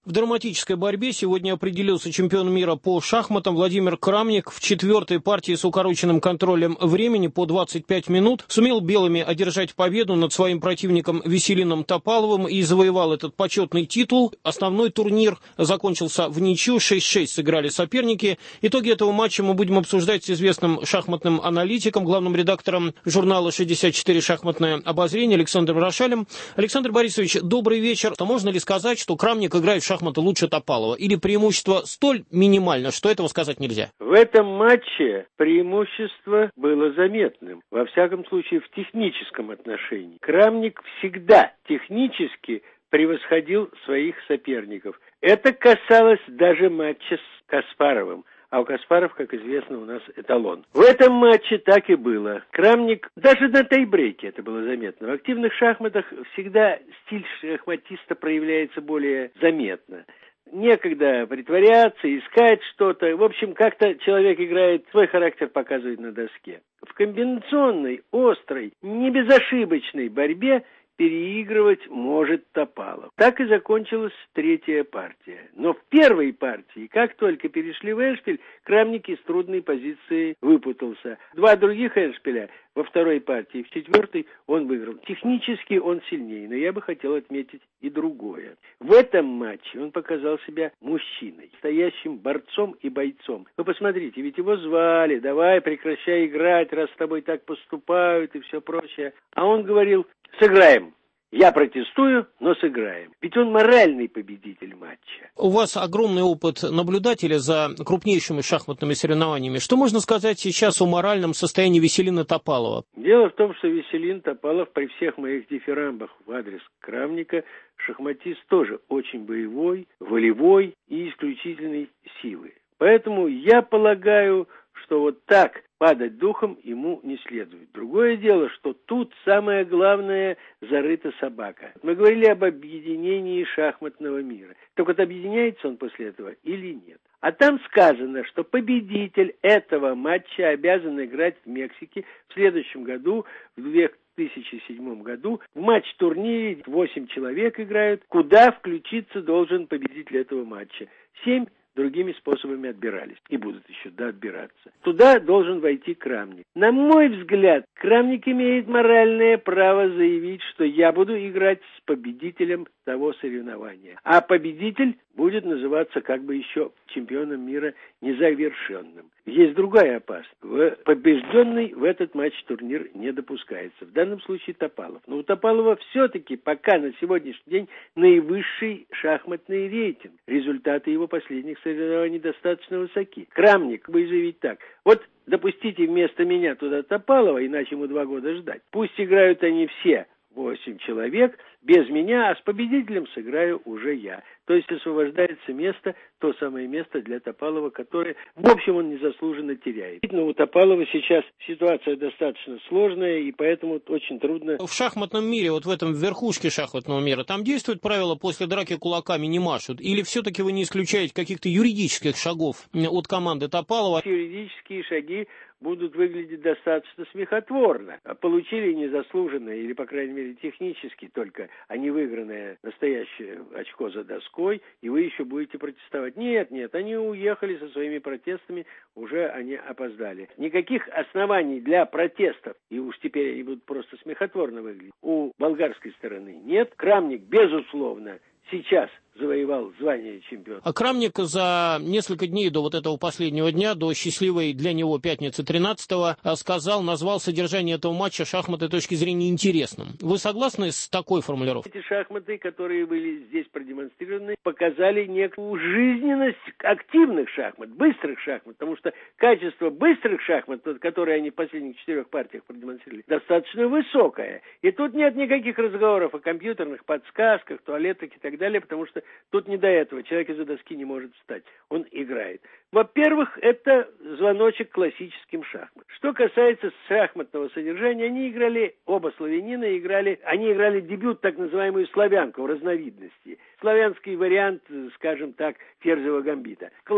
В драматической борьбе сегодня определился чемпион мира по шахматам Владимир Крамник. В четвертой партии с укороченным контролем времени по двадцать пять минут сумел белыми одержать победу над своим противником Веселином Топаловым и завоевал этот почетный титул. Основной турнир закончился в ничью, шесть шесть сыграли соперники. Итоги этого матча мы будем обсуждать с известным шахматным аналитиком, главным редактором журнала «шестьдесят четыре шахматное обозрение» Александром Рошалем. Александр Борисович, добрый вечер. Можно ли сказать, что Крамник играет в шахматы лучше Топалова? Или преимущество столь минимально, что этого сказать нельзя? В этом матче преимущество было заметным. Во всяком случае, в техническом отношении. Крамник всегда технически превосходил своих соперников. Это касалось даже матча с Каспаровым. А у Каспаров, как известно, у нас эталон. В этом матче так и было. Крамник, даже на тайбрейке это было заметно. В активных шахматах всегда стиль шахматиста проявляется более заметно. Некогда притворяться, искать что-то. В общем, как-то человек играет, свой характер показывает на доске. В комбинационной, острой, небезошибочной борьбе переигрывать может Топалов. Так и закончилась третья партия. Но в первой партии, как только перешли в эндшпиль, Крамник из трудной позиции выпутался. Два других эндшпиля во второй партии, в четвертой он выиграл. Технически он сильнее, но я бы хотел отметить и другое. В этом матче он показал себя мужчиной, настоящим борцом и бойцом. Вы посмотрите, ведь его звали, давай прекращай играть, раз с тобой так поступают и все прочее. А он говорил: сыграем. Я протестую, но сыграем. Ведь он моральный победитель матча. У вас огромный опыт наблюдателя за крупнейшими шахматными соревнованиями. Что можно сказать сейчас о моральном состоянии Веселина Топалова? Дело в том, что Веселин Топалов при всех моих дифирамбах в адрес Крамника шахматист тоже очень боевой, волевой и исключительной силы. Поэтому я полагаю, что вот так падать духом ему не следует. Другое дело, что тут самое главное зарыта собака. Мы говорили об объединении шахматного мира. Так вот, объединяется он после этого или нет? А там сказано, что победитель этого матча обязан играть в Мексике в следующем году, в две тысячи седьмом году. В матч-турнире восемь человек играют. Куда включиться должен победитель этого матча? Семь другими способами отбирались. И будут еще да, отбираться. Туда должен войти Крамник. На мой взгляд, Крамник имеет моральное право заявить, что я буду играть с победителем того соревнования. А победитель будет называться как бы еще чемпионом мира незавершенным. Есть другая опасность. Побежденный в этот матч-турнир не допускается. В данном случае Топалов. Но у Топалова все-таки пока на сегодняшний день наивысший шахматный рейтинг. Результаты его последних соревнований достаточно высоки. Крамник бы заявить так: вот допустите вместо меня туда Топалова, иначе ему два года ждать. Пусть играют они все, восемь человек, без меня, а с победителем сыграю уже я. То есть освобождается место, то самое место для Топалова, которое, в общем, он незаслуженно теряет. Но у Топалова сейчас ситуация достаточно сложная, и поэтому очень трудно. В шахматном мире, вот в этом верхушке шахматного мира, там действует правило «после драки кулаками не машут»? Или все-таки вы не исключаете каких-то юридических шагов от команды Топалова? Юридические шаги будут выглядеть достаточно смехотворно. Получили незаслуженное, или, по крайней мере, технически только, а не выигранное настоящее очко за доской, и вы еще будете протестовать. Нет, нет, они уехали со своими протестами, уже они опоздали. Никаких оснований для протестов, и уж теперь они будут просто смехотворно выглядеть, у болгарской стороны нет. Крамник, безусловно, сейчас завоевал звание чемпиона. А Крамник за несколько дней до вот этого последнего дня, до счастливой для него пятницы тринадцатого, сказал, назвал содержание этого матча шахматной точки зрения интересным. Вы согласны с такой формулировкой? Эти шахматы, которые были здесь продемонстрированы, показали некую жизненность активных шахмат, быстрых шахмат, потому что качество быстрых шахмат, которые они в последних четырех партиях продемонстрировали, достаточно высокое. И тут нет никаких разговоров о компьютерных подсказках, туалетах и так далее, потому что тут не до этого. Человек из-за доски не может встать. Он играет. Во-первых, это звоночек классическим шахматам. Что касается шахматного содержания, они играли, оба славянина играли, они играли дебют, так называемую славянку в разновидности. Славянский вариант, скажем так, ферзевого гамбита. Клад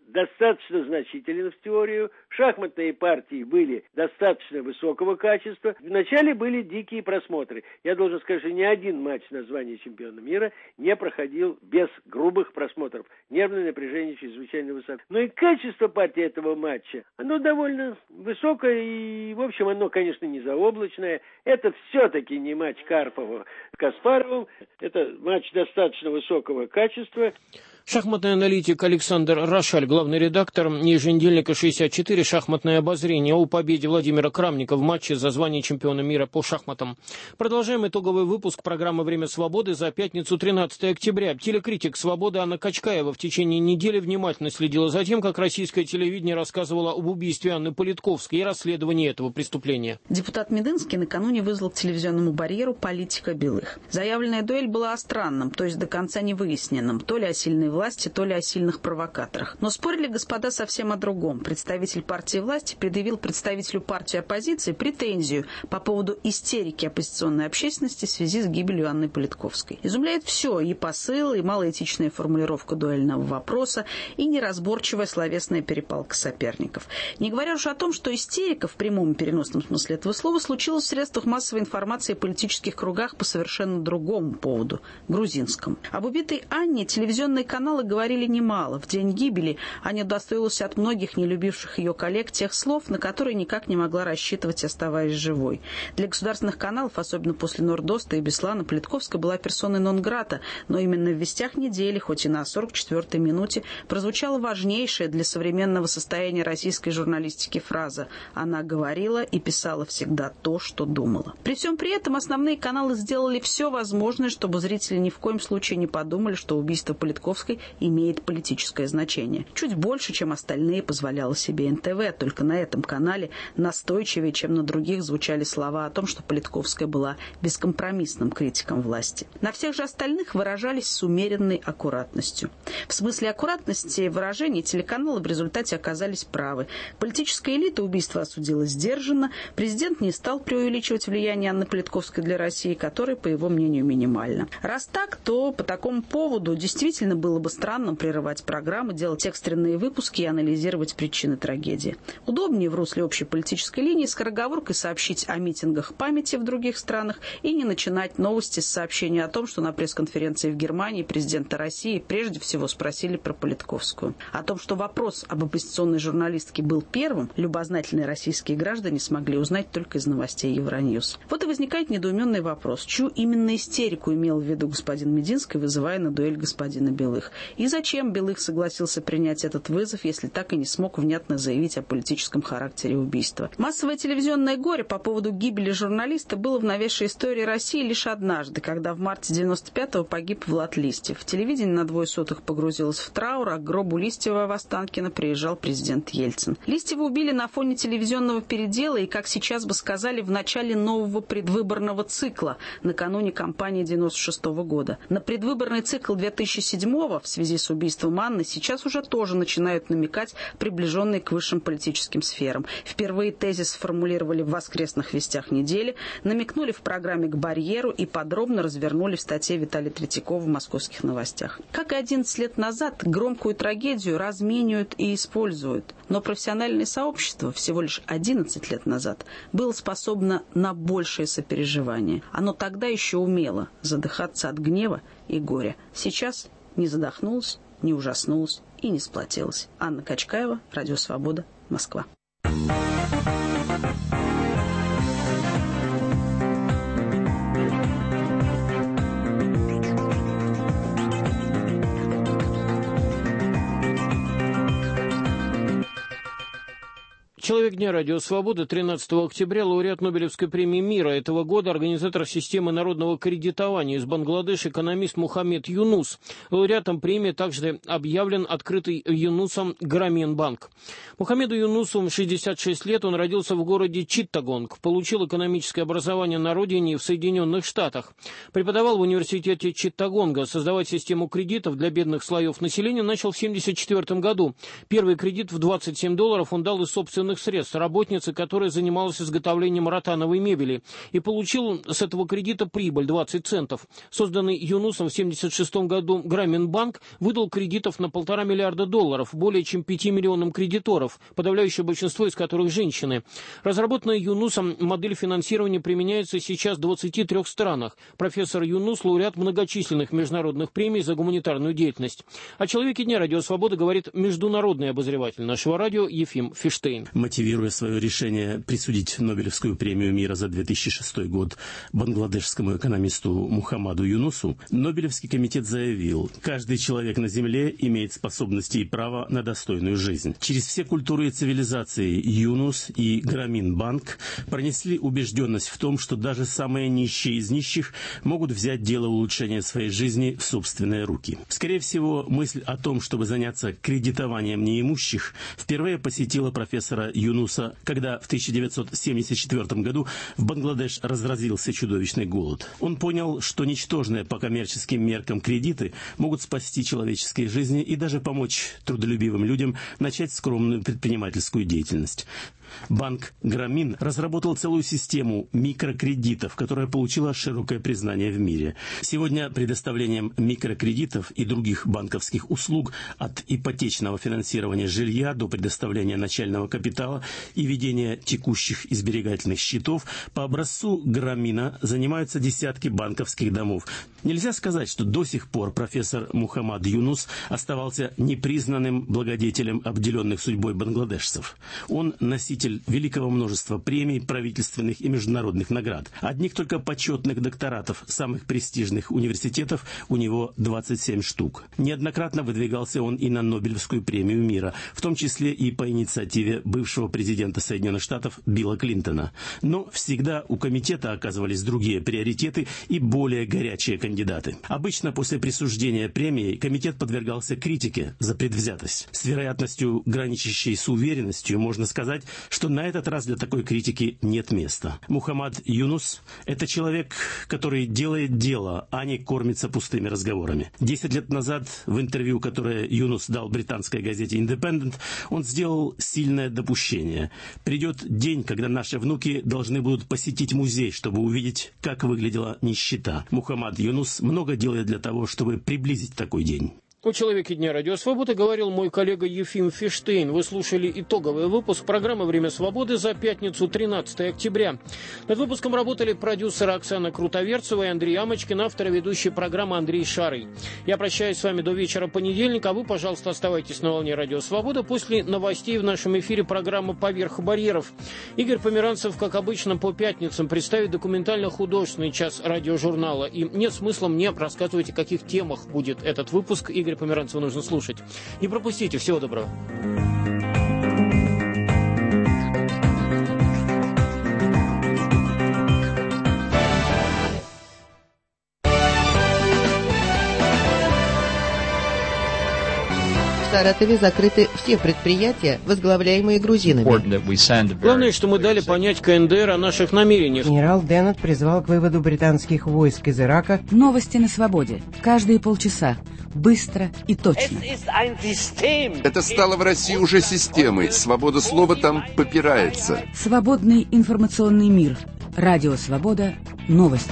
достаточно значителен в теорию, шахматные партии были достаточно высокого качества. Вначале были дикие просмотры. Я должен сказать, что ни один матч на звание чемпиона мира не проходил без грубых просмотров. Нервное напряжение чрезвычайно высоко. Но и качество партии этого матча, оно довольно высокое и, в общем, оно, конечно, не заоблачное. Это все-таки не матч Карпова с Каспаровым. Это матч достаточно высокого качества. Шахматный аналитик Александр Рошаль, главный редактор еженедельника шестьдесят четыре «Шахматное обозрение» о победе Владимира Крамника в матче за звание чемпиона мира по шахматам. Продолжаем итоговый выпуск программы «Время свободы» за пятницу, тринадцатое октября. Телекритик «Свободы» Анна Качкаева в течение недели внимательно следила за тем, как российское телевидение рассказывало об убийстве Анны Политковской и расследовании этого преступления. Депутат Медынский накануне вызвал к телевизионному барьеру политика Белых. Заявленная дуэль была о странном, то есть до конца не выясненном, то ли о сильной власти, то ли о сильных провокаторах. Но спорили господа совсем о другом. Представитель партии власти предъявил представителю партии оппозиции претензию по поводу истерики оппозиционной общественности в связи с гибелью Анны Политковской. Изумляет все: и посыл, и малоэтичная формулировка дуэльного вопроса, и неразборчивая словесная перепалка соперников. Не говоря уж о том, что истерика в прямом и переносном смысле этого слова случилась в средствах массовой информации и политических кругах по совершенно другому поводу – грузинскому. Об убитой Анне телевизионные каналы говорили немало. В день гибели Аня удостоилась от многих не любивших ее коллег тех слов, на которые никак не могла рассчитывать, оставаясь живой. Для государственных каналов, особенно после Нордоста и Беслана, Политковская была персоной нон-грата, но именно в «Вестях недели», хоть и на сорок четвёртой минуте, прозвучала важнейшая для современного состояния российской журналистики фраза: «Она говорила и писала всегда то, что думала». При всем при этом основные каналы сделали все возможное, чтобы зрители ни в коем случае не подумали, что убийство Политковской имеет политическое значение. Чуть больше, чем остальные, позволяло себе эн тэ вэ. Только на этом канале настойчивее, чем на других, звучали слова о том, что Политковская была бескомпромиссным критиком власти. На всех же остальных выражались с умеренной аккуратностью. В смысле аккуратности выражений телеканалы в результате оказались правы. Политическая элита убийство осудила сдержанно. Президент не стал преувеличивать влияние Анны Политковской для России, которое, по его мнению, минимально. Раз так, то по такому поводу действительно было бы странно прерывать программы, делать экстренные выпуски и анализировать причины трагедии. Удобнее в русле общей политической линии скороговоркой сообщить о митингах памяти в других странах и не начинать новости с сообщения о том, что на пресс-конференции в Германии президента России прежде всего спросили про Политковскую. О том, что вопрос об оппозиционной журналистке был первым, любознательные российские граждане смогли узнать только из новостей Евроньюз. Вот и возникает недоуменный вопрос: чью именно истерику имел в виду господин Мединский, вызывая на дуэль господина Белых? И зачем Белых согласился принять этот вызов, если так и не смог внятно заявить о политическом характере убийства? Массовое телевизионное горе по поводу гибели журналиста было в новейшей истории России лишь однажды, когда в марте девяносто пятого погиб Влад Листьев. Телевидение на двое суток погрузилось в траур, а к гробу Листьева в Останкино приезжал президент Ельцин. Листьева убили на фоне телевизионного передела и, как сейчас бы сказали, в начале нового предвыборного цикла, накануне кампании девяносто шестого года. На предвыборный цикл две тысячи седьмого в связи с убийством Анны сейчас уже тоже начинают намекать приближенные к высшим политическим сферам. Впервые тезис сформулировали в воскресных «Вестях недели», намекнули в программе «К барьеру» и подробно развернули в статье Виталия Третьякова в «Московских новостях». Как и одиннадцать лет назад, громкую трагедию разменивают и используют. Но профессиональное сообщество всего лишь одиннадцать лет назад было способно на большее сопереживание. Оно тогда еще умело задыхаться от гнева и горя. Сейчас не задохнулась, не ужаснулась и не сплотилась. Анна Качкаева, Радио Свобода, Москва. Человек дня Радио Свобода, тринадцатого октября, лауреат Нобелевской премии мира этого года, организатор системы народного кредитования из Бангладеш, экономист Мухаммед Юнус. Лауреатом премии также объявлен открытый Юнусом Граминбанк. Мухаммеду Юнусу шестьдесят шесть лет, он родился в городе Читтагонг, получил экономическое образование на родине и в Соединенных Штатах. Преподавал в университете Читтагонга. Создавать систему кредитов для бедных слоев населения начал в семьдесят четвёртом году. Первый кредит в двадцать семь долларов он дал из собственных карманных средств работницы, которая занималась изготовлением ротановой мебели, и получил с этого кредита прибыль двадцать центов. Созданный Юнусом в семьдесят шестом году Граминбанк выдал кредитов на полтора миллиарда долларов, более чем пяти миллионам кредиторов, подавляющее большинство из которых женщины. Разработанная Юнусом модель финансирования применяется сейчас в двадцати трёх странах. Профессор Юнус – лауреат многочисленных международных премий за гуманитарную деятельность. О человеке дня «Радио Свобода» говорит международный обозреватель нашего радио Ефим Фиштейн. Мотивируя свое решение присудить Нобелевскую премию мира за две тысячи шестой год бангладешскому экономисту Мухаммаду Юнусу, Нобелевский комитет заявил: каждый человек на Земле имеет способности и право на достойную жизнь. Через все культуры и цивилизации Юнус и Граминбанк пронесли убежденность в том, что даже самые нищие из нищих могут взять дело улучшения своей жизни в собственные руки. Скорее всего, мысль о том, чтобы заняться кредитованием неимущих, впервые посетила профессора Юнуса, когда в тысяча девятьсот семьдесят четвёртом году в Бангладеш разразился чудовищный голод. Он понял, что ничтожные по коммерческим меркам кредиты могут спасти человеческие жизни и даже помочь трудолюбивым людям начать скромную предпринимательскую деятельность. Банк Грамин разработал целую систему микрокредитов, которая получила широкое признание в мире. Сегодня предоставлением микрокредитов и других банковских услуг от ипотечного финансирования жилья до предоставления начального капитала и ведения текущих и сберегательных счетов по образцу Грамина занимаются десятки банковских домов. Нельзя сказать, что до сих пор профессор Мухаммад Юнус оставался непризнанным благодетелем обделенных судьбой бангладешцев. Он носитель великого множества премий, правительственных и международных наград. Одних только почетных докторатов самых престижных университетов у него двадцать семь штук. Неоднократно выдвигался он и на Нобелевскую премию мира, в том числе и по инициативе бывшего президента Соединенных Штатов Билла Клинтона. Но всегда у комитета оказывались другие приоритеты и более горячие кандидаты. Обычно после присуждения премии комитет подвергался критике за предвзятость. С вероятностью, граничащей с уверенностью, можно сказать, что на этот раз для такой критики нет места. Мухаммад Юнус – это человек, который делает дело, а не кормится пустыми разговорами. Десять лет назад в интервью, которое Юнус дал британской газете «Индепендент», он сделал сильное допущение. Придет день, когда наши внуки должны будут посетить музей, чтобы увидеть, как выглядела нищета. Мухаммад Юнус много делает для того, чтобы приблизить такой день. О «Человеке дня» «Радио Свобода» говорил мой коллега Ефим Фиштейн. Вы слушали итоговый выпуск программы «Время свободы» за пятницу, тринадцатое октября. Над выпуском работали продюсеры Оксана Крутоверцева и Андрей Амочкин, автор и ведущий программы Андрей Шарый. Я прощаюсь с вами до вечера понедельника, а вы, пожалуйста, оставайтесь на волне «Радио Свобода». После новостей в нашем эфире программа «Поверх барьеров». Игорь Померанцев, как обычно, по пятницам представит документально-художественный час радиожурнала. И нет смысла мне рассказывать, о каких темах будет этот выпуск. Игорь Померанцева нужно слушать. Не пропустите. Всего доброго. В Саратове закрыты все предприятия, возглавляемые грузинами. Главное, что мы дали понять ка эн дэ эр о наших намерениях. Генерал Деннет призвал к выводу британских войск из Ирака. Новости на свободе. Каждые полчаса. Быстро и точно. Это стало в России уже системой. Свобода слова там попирается. Свободный информационный мир. Радио Свобода. Новости.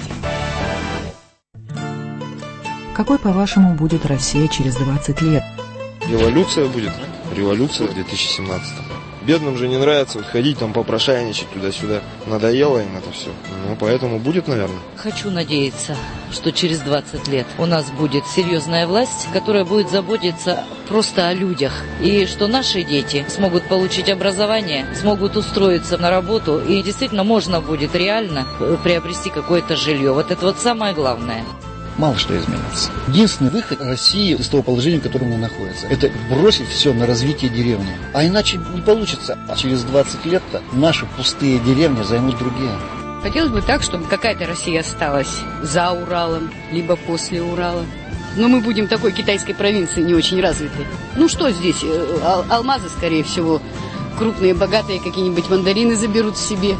Какой, по-вашему, будет Россия через двадцать лет? Революция будет. Революция в две тысячи семнадцатом. Бедным же не нравится вот ходить там попрошайничать туда-сюда. Надоело им это все. Ну, поэтому будет, наверное. Хочу надеяться, что через двадцать лет у нас будет серьезная власть, которая будет заботиться просто о людях. И что наши дети смогут получить образование, смогут устроиться на работу. И действительно можно будет реально приобрести какое-то жилье. Вот это вот самое главное. Мало что изменится. Единственный выход России из того положения, в котором она находится, это бросить все на развитие деревни. А иначе не получится. Через двадцать лет-то наши пустые деревни займут другие. Хотелось бы так, чтобы какая-то Россия осталась за Уралом, либо после Урала. Но мы будем такой китайской провинции не очень развитой. Ну что здесь? Ал- алмазы, скорее всего. Крупные, богатые какие-нибудь мандарины заберут себе.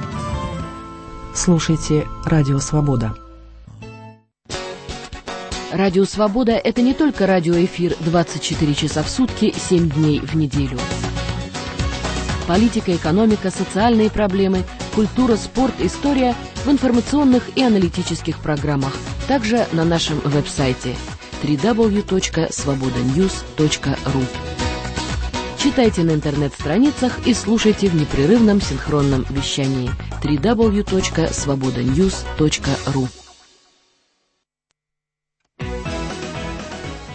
Слушайте «Радио Свобода». Радио «Свобода» — это не только радиоэфир двадцать четыре часа в сутки, семь дней в неделю. Политика, экономика, социальные проблемы, культура, спорт, история в информационных и аналитических программах. Также на нашем веб-сайте дабл ю дабл ю дабл ю точка свобода ньюс точка ру. Читайте на интернет-страницах и слушайте в непрерывном синхронном вещании дабл ю дабл ю дабл ю точка свобода ньюс точка ру.